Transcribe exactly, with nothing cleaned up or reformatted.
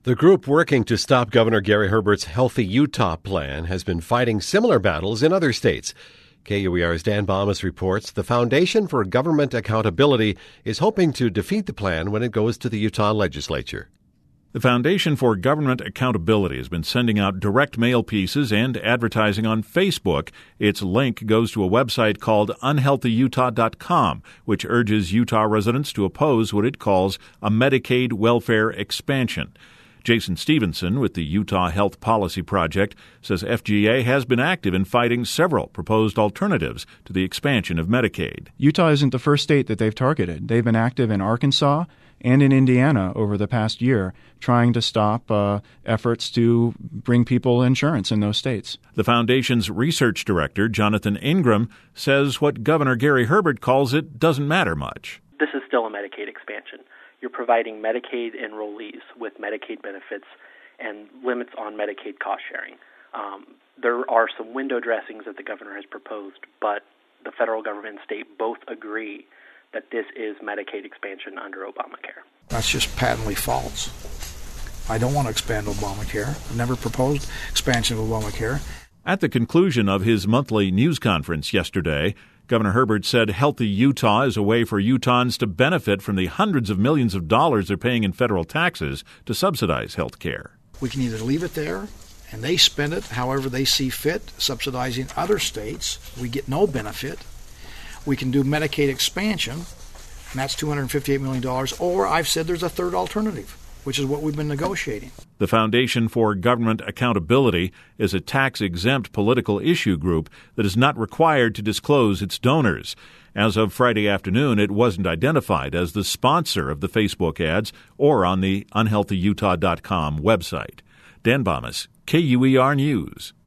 The group working to stop Governor Gary Herbert's Healthy Utah plan has been fighting similar battles in other states. K U E R's Dan Bomas reports the Foundation for Government Accountability is hoping to defeat the plan when it goes to the Utah legislature. The Foundation for Government Accountability has been sending out direct mail pieces and advertising on Facebook. Its link goes to a website called unhealthy utah dot com, which urges Utah residents to oppose what it calls a Medicaid welfare expansion. Jason Stevenson with the Utah Health Policy Project says F G A has been active in fighting several proposed alternatives to the expansion of Medicaid. Utah isn't the first state that they've targeted. They've been active in Arkansas and in Indiana over the past year, trying to stop uh, efforts to bring people insurance in those states. The Foundation's research director, Jonathan Ingram, says what Governor Gary Herbert calls it doesn't matter much. This is still a Medicaid expansion. You're providing Medicaid enrollees with Medicaid benefits and limits on Medicaid cost sharing. Um, there are some window dressings that the governor has proposed, but the federal government and state both agree that this is Medicaid expansion under Obamacare. That's just patently false. I don't want to expand Obamacare. I've never proposed expansion of Obamacare. At the conclusion of his monthly news conference yesterday, Governor Herbert said Healthy Utah is a way for Utahns to benefit from the hundreds of millions of dollars they're paying in federal taxes to subsidize health care. We can either leave it there, and they spend it however they see fit, subsidizing other states. We get no benefit. We can do Medicaid expansion, and that's two hundred fifty-eight million dollars, or I've said there's a third alternative, which is what we've been negotiating. The Foundation for Government Accountability is a tax-exempt political issue group that is not required to disclose its donors. As of Friday afternoon, it wasn't identified as the sponsor of the Facebook ads or on the unhealthy utah dot com website. Dan Bomas, K U E R News.